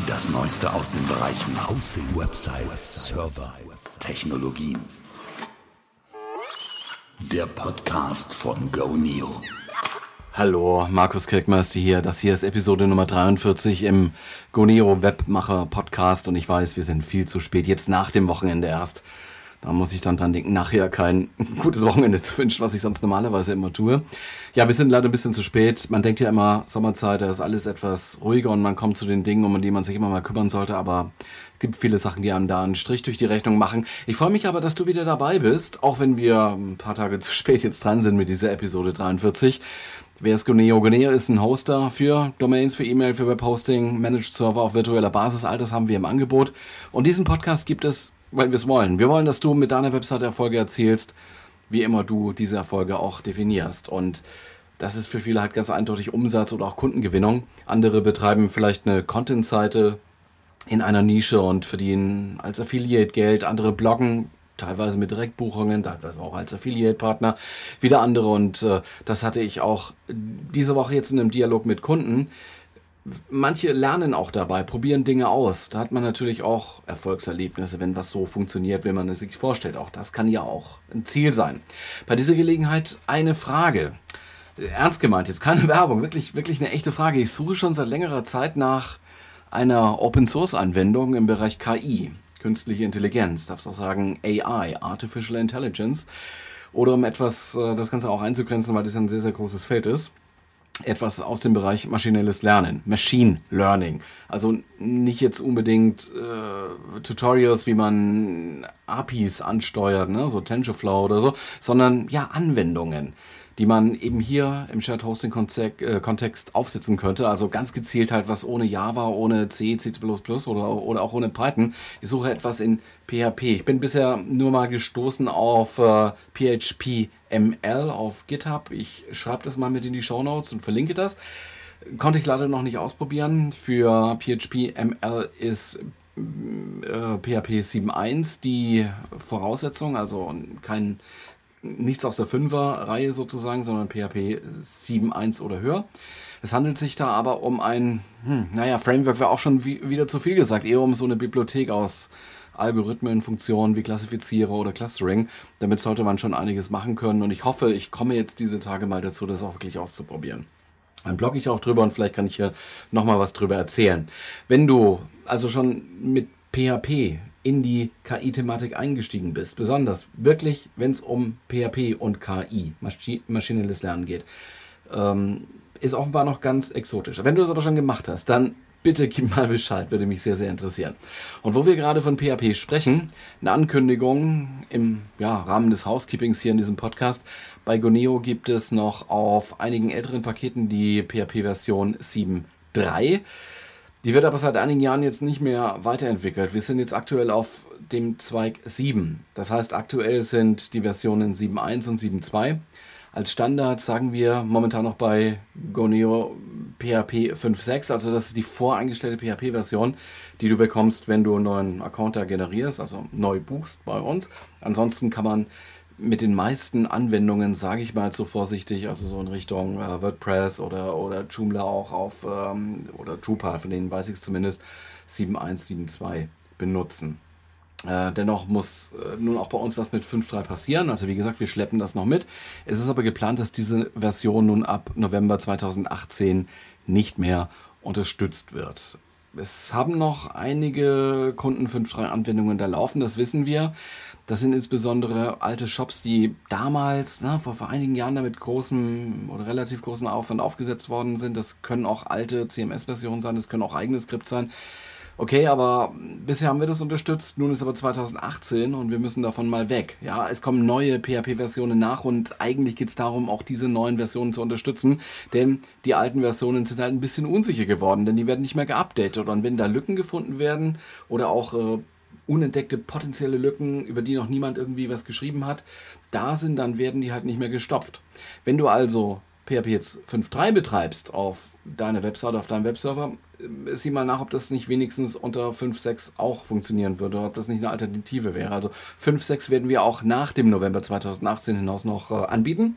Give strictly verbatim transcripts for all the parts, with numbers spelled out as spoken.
Das Neueste aus den Bereichen Hosting, Websites, Server, Technologien. Der Podcast von GoNeo. Hallo, Markus Kirkmeister hier. Das hier ist Episode Nummer dreiundvierzig im GoNeo Webmacher Podcast und ich weiß, wir sind viel zu spät, jetzt nach dem Wochenende erst. Da muss ich dann dran denken, nachher kein gutes Wochenende zu wünschen, was ich sonst normalerweise immer tue. Ja, wir sind leider ein bisschen zu spät. Man denkt ja immer, Sommerzeit, da ist alles etwas ruhiger und man kommt zu den Dingen, um die man sich immer mal kümmern sollte. Aber es gibt viele Sachen, die einem da einen Strich durch die Rechnung machen. Ich freue mich aber, dass du wieder dabei bist, auch wenn wir ein paar Tage zu spät jetzt dran sind mit dieser Episode dreiundvierzig. Wer ist GoNeo? GoNeo ist ein Hoster für Domains, für E-Mail, für Webhosting, Managed Server auf virtueller Basis. All das haben wir im Angebot. Und diesen Podcast gibt es, weil wir es wollen. Wir wollen, dass du mit deiner Webseite Erfolge erzielst, wie immer du diese Erfolge auch definierst. Und das ist für viele halt ganz eindeutig Umsatz oder auch Kundengewinnung. Andere betreiben vielleicht eine Content-Seite in einer Nische und verdienen als Affiliate Geld. Andere bloggen, teilweise mit Direktbuchungen, teilweise auch als Affiliate-Partner. Wieder andere und äh, das hatte ich auch diese Woche jetzt in einem Dialog mit Kunden. Manche lernen auch dabei, probieren Dinge aus. Da hat man natürlich auch Erfolgserlebnisse, wenn was so funktioniert, wie man es sich vorstellt. Auch das kann ja auch ein Ziel sein. Bei dieser Gelegenheit eine Frage. Ernst gemeint, jetzt keine Werbung, wirklich, wirklich eine echte Frage. Ich suche schon seit längerer Zeit nach einer Open-Source-Anwendung im Bereich K I, künstliche Intelligenz, darfst auch sagen A I, Artificial Intelligence, oder um etwas, das Ganze auch einzugrenzen, weil das ein sehr, sehr großes Feld ist. Etwas aus dem Bereich maschinelles Lernen, Machine Learning. Also nicht jetzt unbedingt äh, Tutorials, wie man A P Is ansteuert, ne, so TensorFlow oder so, sondern ja Anwendungen, die man eben hier im Shared Hosting Kontext aufsetzen könnte. Also ganz gezielt halt was ohne Java, ohne C, C++ oder, oder auch ohne Python. Ich suche etwas in P H P. Ich bin bisher nur mal gestoßen auf äh, P H P M L auf GitHub. Ich schreibe das mal mit in die Shownotes und verlinke das. Konnte ich leider noch nicht ausprobieren. Für P H P M L ist äh, P H P sieben Punkt eins die Voraussetzung, also kein nichts aus der Fünfer-Reihe sozusagen, sondern P H P sieben Punkt eins oder höher. Es handelt sich da aber um ein, hm, naja, Framework wäre auch schon wie, wieder zu viel gesagt, eher um so eine Bibliothek aus Algorithmen, Funktionen wie Klassifizierer oder Clustering. Damit sollte man schon einiges machen können und ich hoffe, ich komme jetzt diese Tage mal dazu, das auch wirklich auszuprobieren. Dann blogge ich auch drüber und vielleicht kann ich hier nochmal was drüber erzählen. Wenn du also schon mit P H P in die K I-Thematik eingestiegen bist, besonders wirklich, wenn es um P H P und K I, Maschi- maschinelles Lernen geht, ähm, ist offenbar noch ganz exotisch. Wenn du es aber schon gemacht hast, dann bitte gib mal Bescheid, würde mich sehr, sehr interessieren. Und wo wir gerade von P H P sprechen, eine Ankündigung im ja, Rahmen des Housekeepings hier in diesem Podcast. Bei GoNeo gibt es noch auf einigen älteren Paketen die P H P-Version sieben Punkt drei. Die wird aber seit einigen Jahren jetzt nicht mehr weiterentwickelt. Wir sind jetzt aktuell auf dem Zweig sieben. Das heißt, aktuell sind die Versionen sieben Punkt eins und sieben Punkt zwei. Als Standard sagen wir momentan noch bei GoNeo P H P fünf Punkt sechs. Also das ist die voreingestellte P H P-Version, die du bekommst, wenn du einen neuen Account da generierst, also neu buchst bei uns. Ansonsten kann man mit den meisten Anwendungen, sage ich mal so vorsichtig, also so in Richtung äh, WordPress oder, oder Joomla auch auf, ähm, oder Drupal, von denen weiß ich es zumindest, sieben Punkt eins, sieben Punkt zwei benutzen. Äh, dennoch muss äh, nun auch bei uns was mit fünf Punkt drei passieren. Also wie gesagt, wir schleppen das noch mit. Es ist aber geplant, dass diese Version nun ab November zweitausendachtzehn nicht mehr unterstützt wird. Es haben noch einige Kunden fünf Punkt drei Anwendungen da laufen, das wissen wir. Das sind insbesondere alte Shops, die damals, na, vor, vor einigen Jahren damit großem oder relativ großem Aufwand aufgesetzt worden sind. Das können auch alte C M S-Versionen sein, das können auch eigene Skripts sein. Okay, aber bisher haben wir das unterstützt, nun ist aber zweitausendachtzehn und wir müssen davon mal weg. Ja, es kommen neue P H P-Versionen nach und eigentlich geht es darum, auch diese neuen Versionen zu unterstützen, denn die alten Versionen sind halt ein bisschen unsicher geworden, denn die werden nicht mehr geupdatet und wenn da Lücken gefunden werden oder auch äh, unentdeckte potenzielle Lücken, über die noch niemand irgendwie was geschrieben hat, da sind, dann werden die halt nicht mehr gestopft. Wenn du also P H P jetzt fünf Punkt drei betreibst auf deiner Website, auf deinem Webserver, sieh mal nach, ob das nicht wenigstens unter fünf Punkt sechs auch funktionieren würde, ob das nicht eine Alternative wäre. Also fünf Punkt sechs werden wir auch nach dem November zweitausendachtzehn hinaus noch äh, anbieten.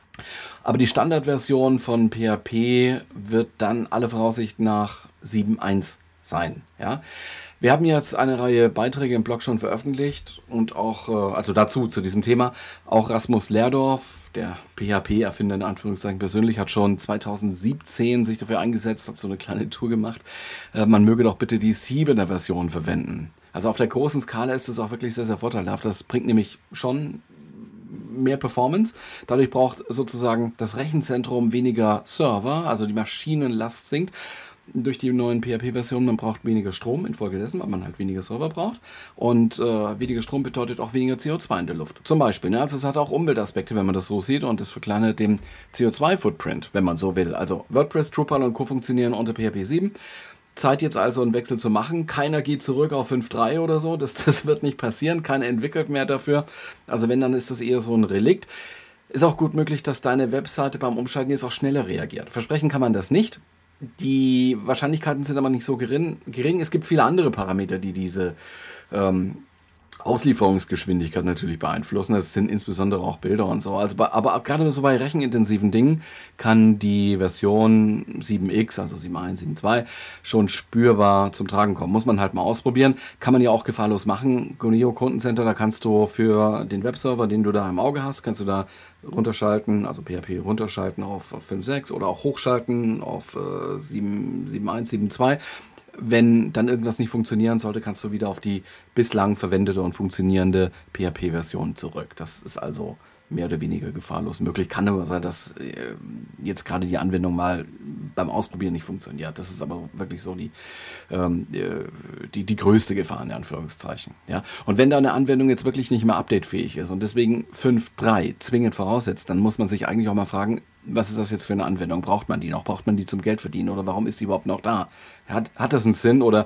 Aber die Standardversion von P H P wird dann alle Voraussicht nach sieben Punkt eins sein. Ja? Wir haben jetzt eine Reihe Beiträge im Blog schon veröffentlicht und auch, äh, also dazu, zu diesem Thema, auch Rasmus Lerdorf, der P H P-Erfinder in Anführungszeichen persönlich, hat schon zweitausendsiebzehn sich dafür eingesetzt, hat so eine kleine Tour gemacht, äh, man möge doch bitte die siebener Version verwenden. Also auf der großen Skala ist es auch wirklich sehr, sehr vorteilhaft. Das bringt nämlich schon mehr Performance. Dadurch braucht sozusagen das Rechenzentrum weniger Server, also die Maschinenlast sinkt durch die neuen P H P-Versionen. Man braucht weniger Strom infolgedessen, weil man halt weniger Server braucht. Und äh, weniger Strom bedeutet auch weniger C O zwei in der Luft. Zum Beispiel. Ne? Also es hat auch Umweltaspekte, wenn man das so sieht, und es verkleinert den C O zwei Footprint, wenn man so will. Also WordPress, Drupal und Co. funktionieren unter P H P sieben. Zeit jetzt also einen Wechsel zu machen. Keiner geht zurück auf fünf Punkt drei oder so. Das, das wird nicht passieren. Keiner entwickelt mehr dafür. Also wenn, dann ist das eher so ein Relikt. Ist auch gut möglich, dass deine Webseite beim Umschalten jetzt auch schneller reagiert. Versprechen kann man das nicht. Die Wahrscheinlichkeiten sind aber nicht so gering. gering. Es gibt viele andere Parameter, die diese ähm, Auslieferungsgeschwindigkeit natürlich beeinflussen. Das sind insbesondere auch Bilder und so. Also bei, aber gerade so bei rechenintensiven Dingen kann die Version sieben x, also sieben Punkt eins, sieben Punkt zwei, schon spürbar zum Tragen kommen. Muss man halt mal ausprobieren. Kann man ja auch gefahrlos machen. Goneo Kundencenter, da kannst du für den Webserver, den du da im Auge hast, kannst du da runterschalten, also P H P runterschalten auf fünf Punkt sechs oder auch hochschalten auf äh, sieben Punkt eins, sieben Punkt zwei. Wenn dann irgendwas nicht funktionieren sollte, kannst du wieder auf die bislang verwendete und funktionierende P H P-Version zurück. Das ist also mehr oder weniger gefahrlos möglich. Kann aber sein, dass äh, jetzt gerade die Anwendung mal beim Ausprobieren nicht funktioniert. Das ist aber wirklich so die, ähm, die, die größte Gefahr in Anführungszeichen. Ja? Und wenn da eine Anwendung jetzt wirklich nicht mehr updatefähig ist und deswegen fünf Punkt drei zwingend voraussetzt, dann muss man sich eigentlich auch mal fragen, was ist das jetzt für eine Anwendung? Braucht man die noch? Braucht man die zum Geld verdienen? Oder warum ist die überhaupt noch da? Hat, hat das einen Sinn? Oder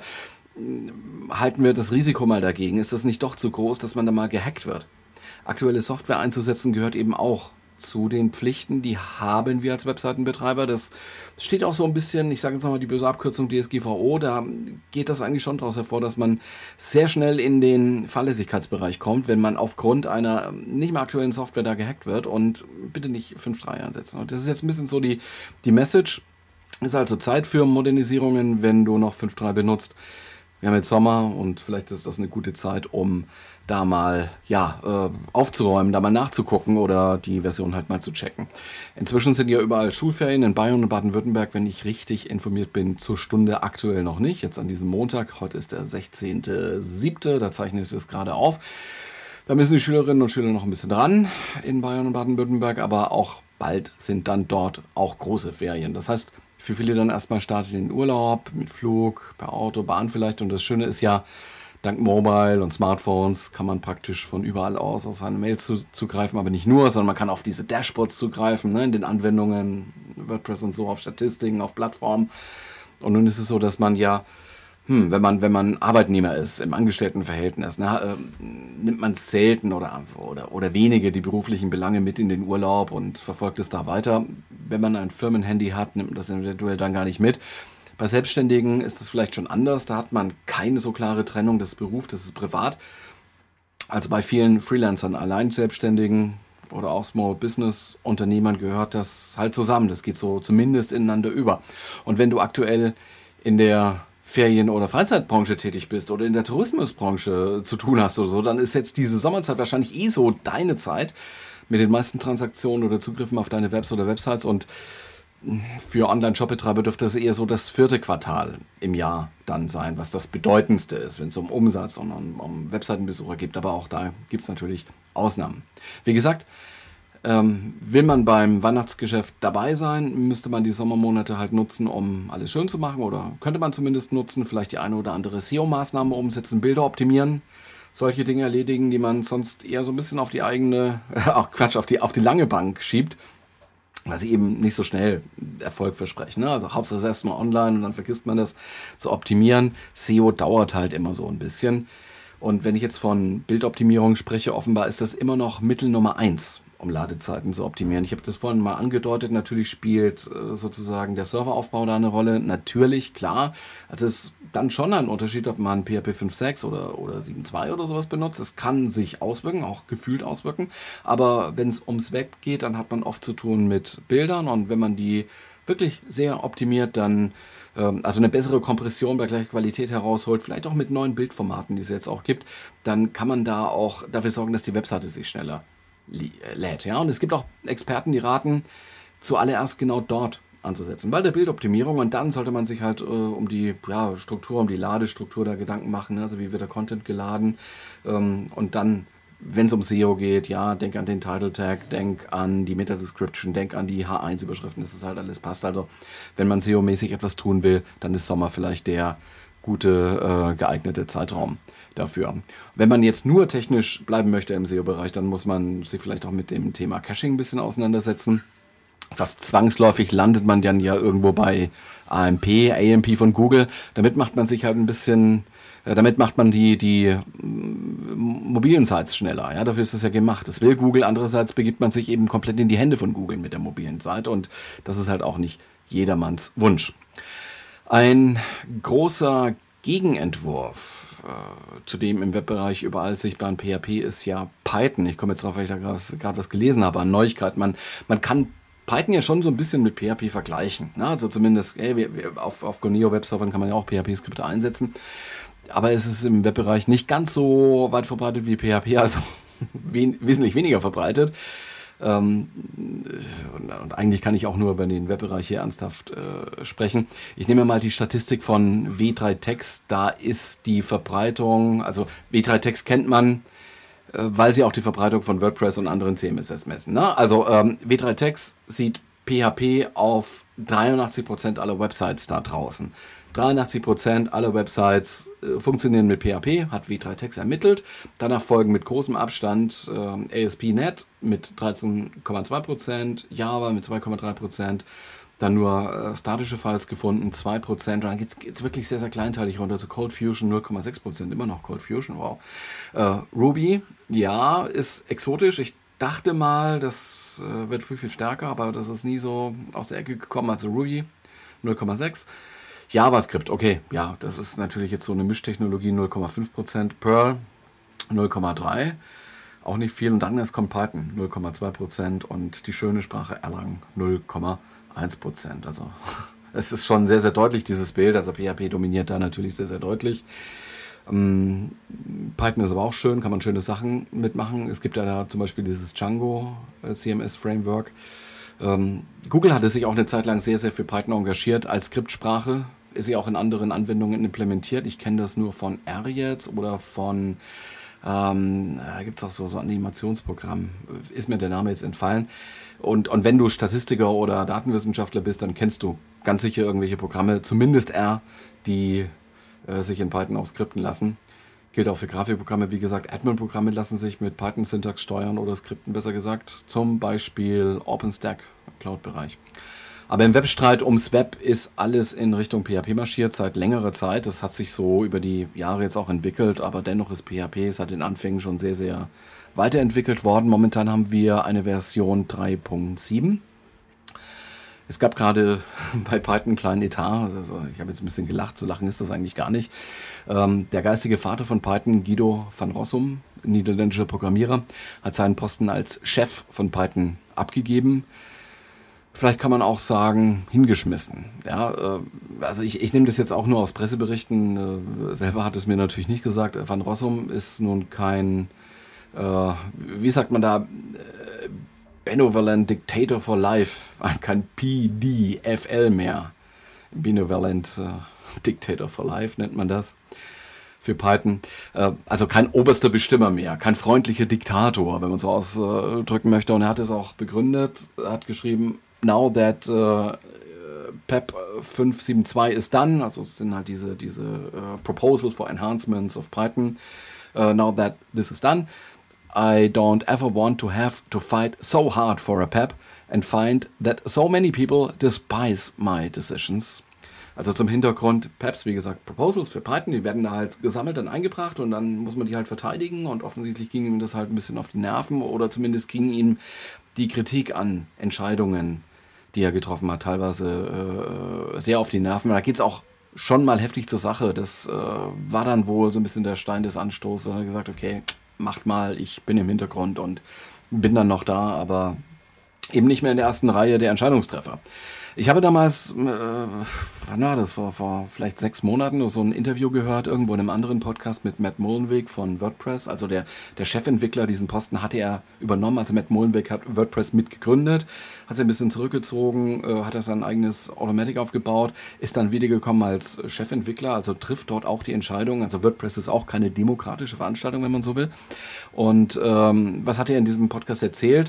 halten wir das Risiko mal dagegen? Ist das nicht doch zu groß, dass man da mal gehackt wird? Aktuelle Software einzusetzen gehört eben auch zu den Pflichten, die haben wir als Webseitenbetreiber. Das steht auch so ein bisschen, ich sage jetzt nochmal die böse Abkürzung D S G V O, da geht das eigentlich schon daraus hervor, dass man sehr schnell in den Fahrlässigkeitsbereich kommt, wenn man aufgrund einer nicht mehr aktuellen Software da gehackt wird, und bitte nicht fünf Punkt drei einsetzen. Und das ist jetzt ein bisschen so die, die Message. Ist also Zeit für Modernisierungen, wenn du noch fünf Punkt drei benutzt. Wir haben jetzt Sommer und vielleicht ist das eine gute Zeit, um da mal ja, äh, aufzuräumen, da mal nachzugucken oder die Version halt mal zu checken. Inzwischen sind ja überall Schulferien in Bayern und Baden-Württemberg, wenn ich richtig informiert bin, zur Stunde aktuell noch nicht. Jetzt an diesem Montag, heute ist der sechzehnter siebter, da zeichne ich das gerade auf. Da müssen die Schülerinnen und Schüler noch ein bisschen dran in Bayern und Baden-Württemberg, aber auch bald sind dann dort auch große Ferien. Das heißt, für viele dann erstmal startet in den Urlaub, mit Flug, per Auto, Bahn vielleicht. Und das Schöne ist ja, dank Mobile und Smartphones kann man praktisch von überall aus auf seine Mails zu, zugreifen. Aber nicht nur, sondern man kann auf diese Dashboards zugreifen, ne, in den Anwendungen, WordPress und so, auf Statistiken, auf Plattformen. Und nun ist es so, dass man ja, hm, wenn man wenn man Arbeitnehmer ist, im Angestelltenverhältnis, ne, äh, nimmt man selten oder, oder, oder wenige die beruflichen Belange mit in den Urlaub und verfolgt es da weiter. Wenn man ein Firmenhandy hat, nimmt man das eventuell dann gar nicht mit. Bei Selbstständigen ist es vielleicht schon anders. Da hat man keine so klare Trennung, das ist Beruf, das ist privat. Also bei vielen Freelancern, Alleinselbstständigen oder auch Small Business Unternehmern gehört das halt zusammen. Das geht so zumindest ineinander über. Und wenn du aktuell in der Ferien- oder Freizeitbranche tätig bist oder in der Tourismusbranche zu tun hast oder so, dann ist jetzt diese Sommerzeit wahrscheinlich eh so deine Zeit mit den meisten Transaktionen oder Zugriffen auf deine Webs oder Websites, und für Online-Shop-Betreiber dürfte es eher so das vierte Quartal im Jahr dann sein, was das bedeutendste ist, wenn es um Umsatz und um, um Webseitenbesucher geht. Aber auch da gibt es natürlich Ausnahmen. Wie gesagt, ähm, will man beim Weihnachtsgeschäft dabei sein, müsste man die Sommermonate halt nutzen, um alles schön zu machen, oder könnte man zumindest nutzen, vielleicht die eine oder andere S E O-Maßnahme umsetzen, Bilder optimieren, solche Dinge erledigen, die man sonst eher so ein bisschen auf die eigene, ach Quatsch, auf die, auf die lange Bank schiebt, weil sie eben nicht so schnell Erfolg versprechen. Ne? Also Hauptsache erstmal online und dann vergisst man das zu optimieren. S E O dauert halt immer so ein bisschen. Und wenn ich jetzt von Bildoptimierung spreche, offenbar ist das immer noch Mittel Nummer eins, um Ladezeiten zu optimieren. Ich habe das vorhin mal angedeutet, natürlich spielt äh, sozusagen der Serveraufbau da eine Rolle. Natürlich, klar. Also es ist dann schon ein Unterschied, ob man P H P fünf Punkt sechs oder, oder sieben Punkt zwei oder sowas benutzt. Es kann sich auswirken, auch gefühlt auswirken. Aber wenn es ums Web geht, dann hat man oft zu tun mit Bildern. Und wenn man die wirklich sehr optimiert dann, ähm, also eine bessere Kompression bei gleicher Qualität herausholt, vielleicht auch mit neuen Bildformaten, die es jetzt auch gibt, dann kann man da auch dafür sorgen, dass die Webseite sich schneller lädt. Ja? Und es gibt auch Experten, die raten, zuallererst genau dort anzusetzen, bei der Bildoptimierung, und dann sollte man sich halt äh, um die ja, Struktur, um die Ladestruktur da Gedanken machen, ne? Also wie wird der Content geladen, ähm, und dann, wenn es um S E O geht, ja, denk an den Title Tag, denk an die Meta-Description, denk an die H eins Überschriften, dass das halt alles passt. Also wenn man S E O-mäßig etwas tun will, dann ist Sommer vielleicht der gute, äh, geeignete Zeitraum dafür. Wenn man jetzt nur technisch bleiben möchte im S E O-Bereich, dann muss man sich vielleicht auch mit dem Thema Caching ein bisschen auseinandersetzen. Fast zwangsläufig landet man dann ja irgendwo bei A M P, A M P von Google. Damit macht man sich halt ein bisschen, äh, damit macht man die, die äh, mobilen Sites schneller. Ja, dafür ist das ja gemacht. Das will Google. Andererseits begibt man sich eben komplett in die Hände von Google mit der mobilen Seite, und das ist halt auch nicht jedermanns Wunsch. Ein großer Gegenentwurf äh, zu dem im Webbereich überall sichtbaren P H P ist ja Python. Ich komme jetzt drauf, weil ich da gerade was gelesen habe an Neuigkeiten. Man, man kann Python ja schon so ein bisschen mit P H P vergleichen. Ne? Also zumindest ey, wir, wir, auf, auf Goneo Webservern kann man ja auch P H P-Skripte einsetzen. Aber es ist im Webbereich nicht ganz so weit verbreitet wie P H P, also wen, wesentlich weniger verbreitet. Ähm, und, und eigentlich kann ich auch nur über den Webbereich hier ernsthaft äh, sprechen. Ich nehme mal die Statistik von W drei Text. Da ist die Verbreitung, also W drei Text kennt man, weil sie auch die Verbreitung von WordPress und anderen C M S messen. Ne? Also ähm, W drei Text sieht P H P auf dreiundachtzig Prozent aller Websites da draußen. dreiundachtzig Prozent aller Websites äh, funktionieren mit P H P, hat W drei Text ermittelt. Danach folgen mit großem Abstand äh, A S P Punkt net mit dreizehn Komma zwei Prozent, Java mit zwei Komma drei Prozent, dann nur äh, statische Files gefunden, zwei Prozent. Und dann geht es wirklich sehr, sehr kleinteilig runter zu Cold Fusion, null Komma sechs Prozent, immer noch Cold Fusion, wow. Äh, Ruby, ja, ist exotisch. Ich dachte mal, das äh, wird viel, viel stärker, aber das ist nie so aus der Ecke gekommen. Also Ruby, null Komma sechs. JavaScript, okay, ja, das ist natürlich jetzt so eine Mischtechnologie, null Komma fünf Prozent. Perl, null Komma drei. Auch nicht viel. Und dann ist kommt Python, null Komma zwei Prozent. Und die schöne Sprache Erlang, null Komma eins Prozent. Also es ist schon sehr, sehr deutlich, dieses Bild. Also P H P dominiert da natürlich sehr, sehr deutlich. Ähm, Python ist aber auch schön, kann man schöne Sachen mitmachen. Es gibt ja da zum Beispiel dieses Django äh, C M S-Framework. Ähm, Google hatte sich auch eine Zeit lang sehr, sehr für Python engagiert als Skriptsprache. Ist sie auch in anderen Anwendungen implementiert. Ich kenne das nur von R jetzt oder von, ähm, da gibt es auch so, so ein Animationsprogramm. Ist mir der Name jetzt entfallen. Und, und wenn du Statistiker oder Datenwissenschaftler bist, dann kennst du ganz sicher irgendwelche Programme, zumindest R, die äh, sich in Python auch skripten lassen. Gilt auch für Grafikprogramme, wie gesagt, Admin-Programme lassen sich mit Python-Syntax steuern oder skripten, besser gesagt. Zum Beispiel OpenStack, Cloud-Bereich. Aber im Webstreit ums Web ist alles in Richtung P H P marschiert seit längerer Zeit. Das hat sich so über die Jahre jetzt auch entwickelt, aber dennoch ist P H P seit den Anfängen schon sehr, sehr weiterentwickelt worden. Momentan haben wir eine Version drei Punkt sieben. Es gab gerade bei Python einen kleinen Etat, also ich habe jetzt ein bisschen gelacht, so lachen ist das eigentlich gar nicht. Ähm, der geistige Vater von Python, Guido van Rossum, niederländischer Programmierer, hat seinen Posten als Chef von Python abgegeben. Vielleicht kann man auch sagen, hingeschmissen. Ja, äh, also ich, ich nehme das jetzt auch nur aus Presseberichten. Äh, selber hat es mir natürlich nicht gesagt. Van Rossum ist nun kein, äh, wie sagt man da, äh, Benevolent Dictator for Life, kein P D F L mehr. Benevolent äh, Dictator for Life nennt man das für Python. Äh, also kein oberster Bestimmer mehr, kein freundlicher Diktator, wenn man so ausdrücken möchte. Und er hat es auch begründet, er hat geschrieben, now that uh, P E P fünf Punkt sieben zwei is done, also es sind halt diese, diese uh, Proposals for Enhancements of Python, uh, now that this is done, I don't ever want to have to fight so hard for a P E P and find that so many people despise my decisions. Also zum Hintergrund, P E Ps, wie gesagt, Proposals für Python, die werden da halt gesammelt und eingebracht und dann muss man die halt verteidigen und offensichtlich ging ihm das halt ein bisschen auf die Nerven oder zumindest ging ihm die Kritik an Entscheidungen, die er getroffen hat, teilweise äh, sehr auf die Nerven. Da geht es auch schon mal heftig zur Sache. Das äh, war dann wohl so ein bisschen der Stein des Anstoßes. Er hat gesagt, okay, macht mal, ich bin im Hintergrund und bin dann noch da, aber eben nicht mehr in der ersten Reihe der Entscheidungstreffer. Ich habe damals, äh, wann war das, vor, vor vielleicht sechs Monaten so ein Interview gehört, irgendwo in einem anderen Podcast mit Matt Mullenweg von WordPress. Also der, der Chefentwickler, diesen Posten hatte er übernommen. Also Matt Mullenweg hat WordPress mitgegründet, hat sich ein bisschen zurückgezogen, äh, hat er sein eigenes Automatic aufgebaut, ist dann wiedergekommen als Chefentwickler, also trifft dort auch die Entscheidung. Also WordPress ist auch keine demokratische Veranstaltung, wenn man so will. Und ähm, was hat er in diesem Podcast erzählt?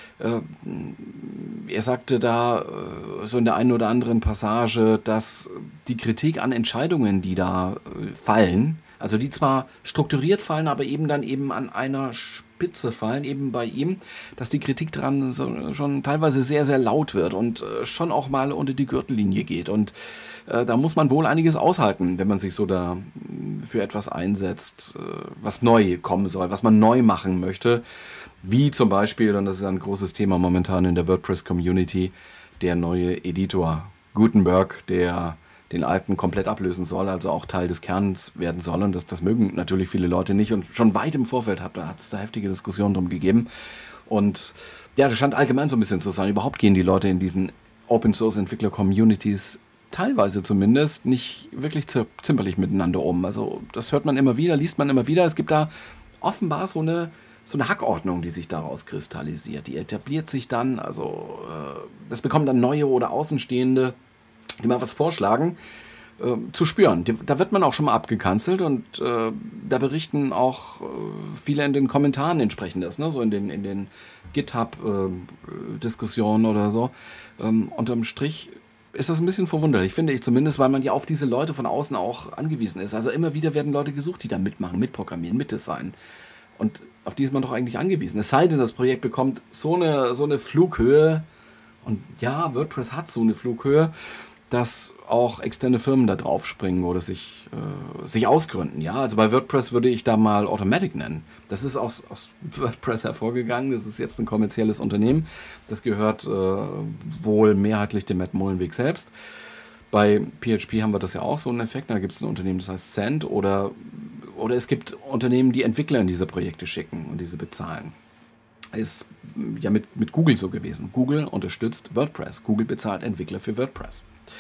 Er sagte da so in der einen oder anderen Passage, dass die Kritik an Entscheidungen, die da fallen, also die zwar strukturiert fallen, aber eben dann eben an einer Spitze fallen, eben bei ihm, dass die Kritik daran so schon teilweise sehr, sehr laut wird und schon auch mal unter die Gürtellinie geht. Und äh, da muss man wohl einiges aushalten, wenn man sich so da für etwas einsetzt, äh, was neu kommen soll, was man neu machen möchte. Wie zum Beispiel, und das ist ein großes Thema momentan in der WordPress-Community, der neue Editor Gutenberg, der den alten komplett ablösen soll, also auch Teil des Kerns werden soll. Und das, das mögen natürlich viele Leute nicht. Und schon weit im Vorfeld hat es da heftige Diskussionen drum gegeben. Und ja, das scheint allgemein so ein bisschen zu sein. Überhaupt gehen die Leute in diesen Open-Source-Entwickler-Communities teilweise zumindest nicht wirklich zimperlich miteinander um. Also das hört man immer wieder, liest man immer wieder. Es gibt da offenbar so eine so eine Hackordnung, die sich daraus kristallisiert. Die etabliert sich dann, also äh, das bekommen dann neue oder Außenstehende, die mal was vorschlagen, äh, zu spüren. Die, da wird man auch schon mal abgekanzelt und äh, da berichten auch äh, viele in den Kommentaren entsprechend das, ne? So in den, in den GitHub-Diskussionen äh, oder so. Ähm, unterm Strich ist das ein bisschen verwunderlich, finde ich zumindest, weil man ja auf diese Leute von außen auch angewiesen ist. Also immer wieder werden Leute gesucht, die da mitmachen, mitprogrammieren, mitdesignen. Und auf die ist man doch eigentlich angewiesen. Es sei denn, das Projekt bekommt so eine, so eine Flughöhe, und ja, WordPress hat so eine Flughöhe, dass auch externe Firmen da drauf springen oder sich, äh, sich ausgründen. Ja, also bei WordPress würde ich da mal Automatic nennen. Das ist aus, aus WordPress hervorgegangen. Das ist jetzt ein kommerzielles Unternehmen. Das gehört äh, wohl mehrheitlich dem Matt Mullenweg selbst. Bei P H P haben wir das ja auch so einen Effekt. Da gibt es ein Unternehmen, das heißt Send, oder Oder es gibt Unternehmen, die Entwickler in diese Projekte schicken und diese bezahlen. Ist ja mit, mit Google so gewesen. Google unterstützt WordPress. Google bezahlt Entwickler für WordPress.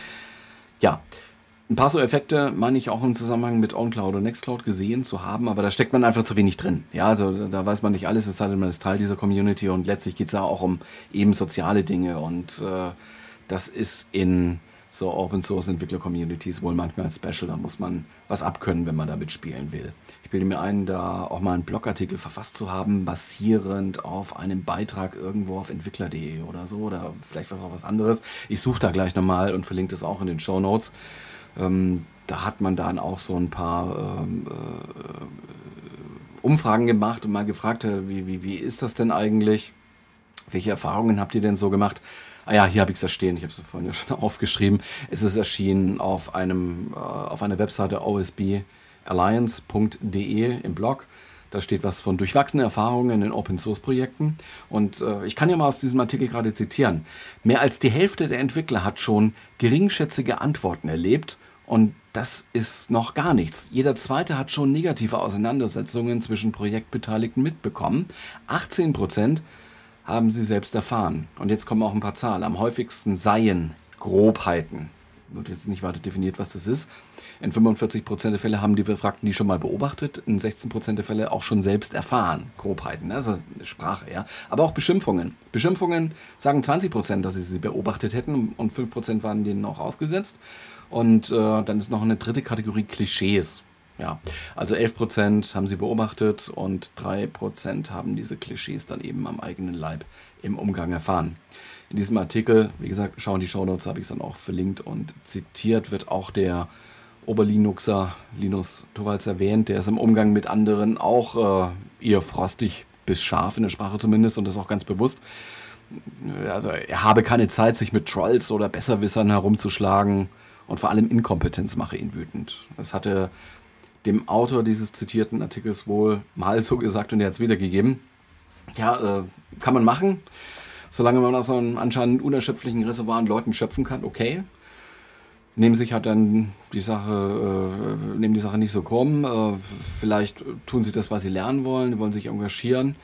Ja, ein paar so Effekte meine ich auch im Zusammenhang mit OnCloud und Nextcloud gesehen zu haben, aber da steckt man einfach zu wenig drin. Ja, also da weiß man nicht alles, es sei denn, man ist Teil dieser Community und letztlich geht es ja auch um eben soziale Dinge und äh, das ist in so Open-Source-Entwickler-Communities wohl manchmal special, da muss man was abkönnen, wenn man da mitspielen will. Ich bilde mir ein, da auch mal einen Blogartikel verfasst zu haben, basierend auf einem Beitrag irgendwo auf entwickler punkt de oder so, oder vielleicht was auch was anderes. Ich suche da gleich nochmal und verlinke das auch in den Shownotes. Ähm, da hat man dann auch so ein paar ähm, äh, Umfragen gemacht und mal gefragt, wie, wie, wie ist das denn eigentlich? Welche Erfahrungen habt ihr denn so gemacht? Ah ja, hier habe ich es da stehen. Ich habe es vorhin ja schon aufgeschrieben. Es ist erschienen auf einem äh, auf einer Webseite o s b alliance punkt de im Blog. Da steht was von durchwachsene Erfahrungen in Open-Source-Projekten. Und äh, ich kann ja mal aus diesem Artikel gerade zitieren. Mehr als die Hälfte der Entwickler hat schon geringschätzige Antworten erlebt. Und das ist noch gar nichts. Jeder Zweite hat schon negative Auseinandersetzungen zwischen Projektbeteiligten mitbekommen. achtzehn Prozent haben sie selbst erfahren. Und jetzt kommen auch ein paar Zahlen. Am häufigsten seien Grobheiten. Wird jetzt nicht weiter definiert, was das ist. In fünfundvierzig Prozent der Fälle haben die Befragten die schon mal beobachtet. In sechzehn Prozent der Fälle auch schon selbst erfahren. Grobheiten, also Sprache, ja. Aber auch Beschimpfungen. Beschimpfungen sagen zwanzig Prozent, dass sie sie beobachtet hätten und fünf Prozent waren denen auch ausgesetzt. Und äh, dann ist noch eine dritte Kategorie Klischees. Ja, also elf Prozent haben sie beobachtet und drei Prozent haben diese Klischees dann eben am eigenen Leib im Umgang erfahren. In diesem Artikel, wie gesagt, schauen die Shownotes, habe ich es dann auch verlinkt, und zitiert wird auch der Oberlinuxer Linus Torvalds erwähnt, der ist im Umgang mit anderen auch äh, eher frostig bis scharf in der Sprache zumindest, und das auch ganz bewusst. Also er habe keine Zeit, sich mit Trolls oder Besserwissern herumzuschlagen, und vor allem Inkompetenz mache ihn wütend. Das hatte dem Autor dieses zitierten Artikels wohl mal so gesagt und er hat es wiedergegeben. Ja, äh, kann man machen, solange man aus so einem anscheinend unerschöpflichen Reservoir an Leuten schöpfen kann, okay. Nehmen sich halt dann die Sache, äh, nehmen die Sache nicht so krumm. Äh, vielleicht tun sie das, was sie lernen wollen, die wollen sich engagieren.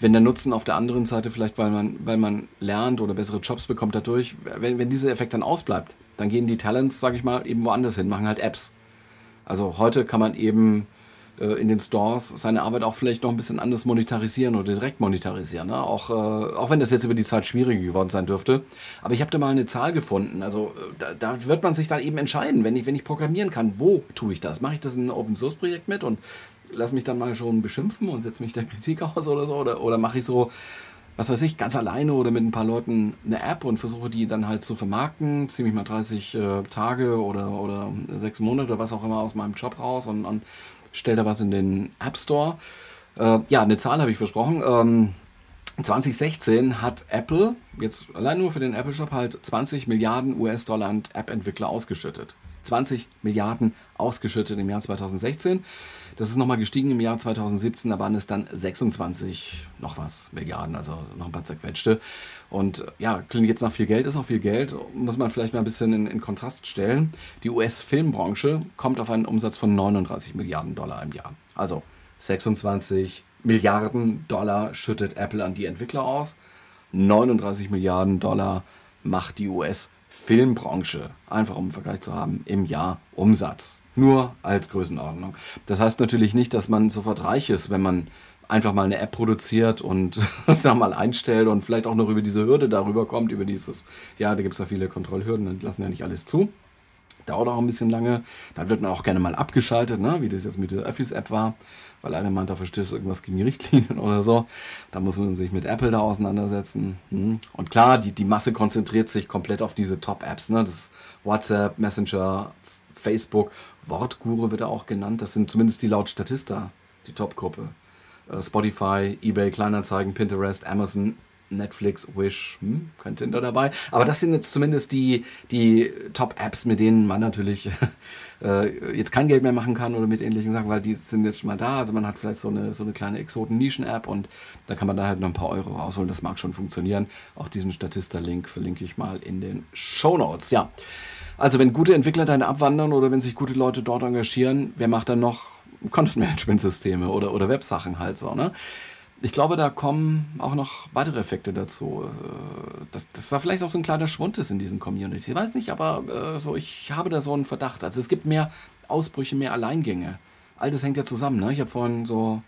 wenn der Nutzen auf der anderen Seite vielleicht, weil man, weil man lernt oder bessere Jobs bekommt dadurch, wenn, wenn dieser Effekt dann ausbleibt, dann gehen die Talents, sage ich mal, eben woanders hin, machen halt Apps. Also heute kann man eben äh, in den Stores seine Arbeit auch vielleicht noch ein bisschen anders monetarisieren oder direkt monetarisieren. Ne? Auch, äh, auch wenn das jetzt über die Zeit schwieriger geworden sein dürfte. Aber ich habe da mal eine Zahl gefunden. Also äh, da, da wird man sich dann eben entscheiden, wenn ich, wenn ich programmieren kann, wo tue ich das? Mache ich das in einem Open-Source-Projekt mit und lass mich dann mal schon beschimpfen und setze mich der Kritik aus oder so? Oder, oder mache ich so, was weiß ich, ganz alleine oder mit ein paar Leuten eine App und versuche die dann halt zu vermarkten, ziehe mich mal dreißig äh, Tage oder, oder sechs Monate oder was auch immer aus meinem Job raus und, und stelle da was in den App Store. Äh, ja, eine Zahl habe ich versprochen. Ähm, zwanzig sechzehn hat Apple, jetzt allein nur für den Apple Shop, halt zwanzig Milliarden U S-Dollar an App-Entwickler ausgeschüttet. zwanzig Milliarden ausgeschüttet im Jahr zwanzig sechzehn. Das ist nochmal gestiegen im Jahr zwanzig siebzehn, da waren es dann sechsundzwanzig noch was Milliarden, also noch ein paar zerquetschte. Und ja, klingt jetzt nach viel Geld, ist auch viel Geld, muss man vielleicht mal ein bisschen in, in Kontrast stellen. Die U S-Filmbranche kommt auf einen Umsatz von neununddreißig Milliarden Dollar im Jahr. Also sechsundzwanzig Milliarden Dollar schüttet Apple an die Entwickler aus, neununddreißig Milliarden Dollar macht die U S-Filmbranche, einfach um einen Vergleich zu haben, im Jahr Umsatz. Nur als Größenordnung. Das heißt natürlich nicht, dass man sofort reich ist, wenn man einfach mal eine App produziert und sag mal einstellt und vielleicht auch noch über diese Hürde darüber kommt, über dieses, ja, da gibt es ja viele Kontrollhürden, dann lassen ja nicht alles zu. Dauert auch ein bisschen lange. Dann wird man auch gerne mal abgeschaltet, ne? Wie das jetzt mit der Office-App war, weil einer meint, da verstößt irgendwas gegen die Richtlinien oder so. Da muss man sich mit Apple da auseinandersetzen. Und klar, die, die Masse konzentriert sich komplett auf diese Top-Apps. Ne? Das ist WhatsApp, Messenger, Facebook, Wortguru wird er auch genannt. Das sind zumindest die laut Statista, die Top-Gruppe. Äh, Spotify, eBay, Kleinanzeigen, Pinterest, Amazon, Netflix, Wish, hm, kein Tinder dabei. Aber das sind jetzt zumindest die, die Top-Apps, mit denen man natürlich äh, jetzt kein Geld mehr machen kann oder mit ähnlichen Sachen, weil die sind jetzt schon mal da. Also man hat vielleicht so eine, so eine kleine Exoten-Nischen-App und da kann man da halt noch ein paar Euro rausholen. Das mag schon funktionieren. Auch diesen Statista-Link verlinke ich mal in den Shownotes. Ja, also wenn gute Entwickler dann abwandern oder wenn sich gute Leute dort engagieren, wer macht dann noch Content-Management-Systeme oder, oder Websachen halt so, ne? Ich glaube, da kommen auch noch weitere Effekte dazu. Dass, dass da vielleicht auch so ein kleiner Schwund ist in diesen Communities. Ich weiß nicht, aber äh, so, ich habe da so einen Verdacht. Also es gibt mehr Ausbrüche, mehr Alleingänge. All das hängt ja zusammen. Ne? Ich habe vorhin so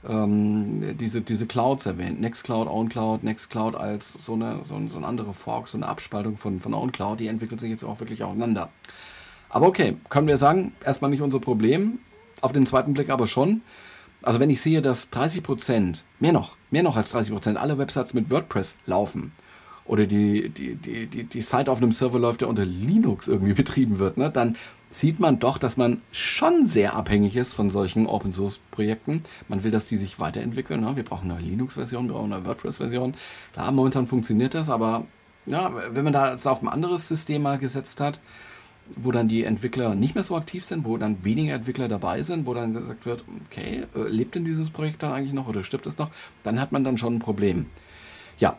ähm, diese, diese Clouds erwähnt. Nextcloud, OwnCloud, Nextcloud als so eine, so, ein, so eine andere Fork, so eine Abspaltung von, von OwnCloud. Die entwickelt sich jetzt auch wirklich auseinander. Aber okay, können wir sagen, erstmal nicht unser Problem. Auf den zweiten Blick aber schon. Also wenn ich sehe, dass dreißig Prozent, mehr noch, mehr noch als dreißig Prozent aller Websites mit WordPress laufen oder die, die, die, die, die Site auf einem Server läuft, der unter Linux irgendwie betrieben wird, ne, dann sieht man doch, dass man schon sehr abhängig ist von solchen Open-Source-Projekten. Man will, dass die sich weiterentwickeln. Ne? Wir brauchen eine Linux-Version, wir brauchen eine WordPress-Version. Klar, momentan funktioniert das, aber ja, wenn man da jetzt auf ein anderes System mal gesetzt hat, wo dann die Entwickler nicht mehr so aktiv sind, wo dann weniger Entwickler dabei sind, wo dann gesagt wird, okay, äh, lebt denn dieses Projekt dann eigentlich noch oder stirbt es noch? Dann hat man dann schon ein Problem. Ja,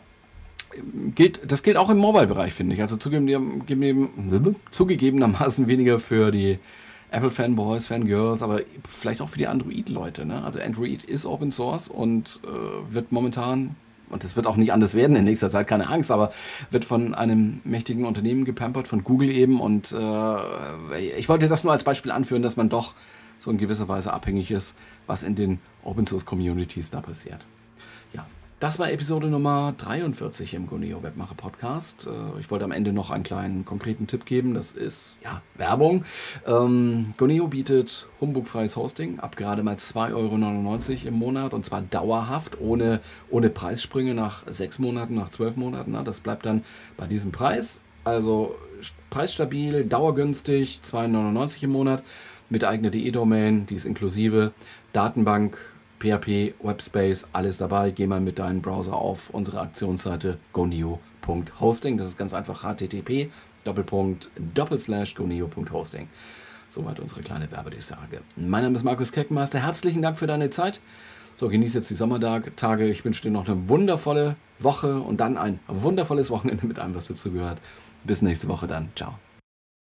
gilt, das gilt auch im Mobile-Bereich, finde ich. Also zugegeben, zugegebenermaßen weniger für die Apple-Fanboys, Fangirls, aber vielleicht auch für die Android-Leute. Ne? Also Android ist Open Source und äh, wird momentan, und das wird auch nicht anders werden in nächster Zeit, keine Angst, aber wird von einem mächtigen Unternehmen gepampert, von Google eben. Und äh, ich wollte das nur als Beispiel anführen, dass man doch so in gewisser Weise abhängig ist, was in den Open-Source-Communities da passiert. Ja, das war Episode Nummer dreiundvierzig im Goneo Webmacher Podcast. Ich wollte am Ende noch einen kleinen konkreten Tipp geben. Das ist, ja, Werbung. Ähm, Goneo bietet humbugfreies Hosting ab gerade mal zwei Euro neunundneunzig im Monat und zwar dauerhaft, ohne, ohne Preissprünge nach sechs Monaten, nach zwölf Monaten. Das bleibt dann bei diesem Preis. Also preisstabil, dauergünstig, zwei Euro neunundneunzig im Monat mit eigener D E-Domain, die ist inklusive, Datenbank, P H P, Webspace, alles dabei. Geh mal mit deinem Browser auf unsere Aktionsseite goneo punkt hosting. Das ist ganz einfach H T T P Doppelpunkt Doppelslash goneo punkt hosting. Soweit unsere kleine Werbedurchsage. Mein Name ist Markus Keckmeister. Herzlichen Dank für deine Zeit. So, genieß jetzt die Sommertage. Ich wünsche dir noch eine wundervolle Woche und dann ein wundervolles Wochenende mit allem, was dazu gehört. Bis nächste Woche dann. Ciao.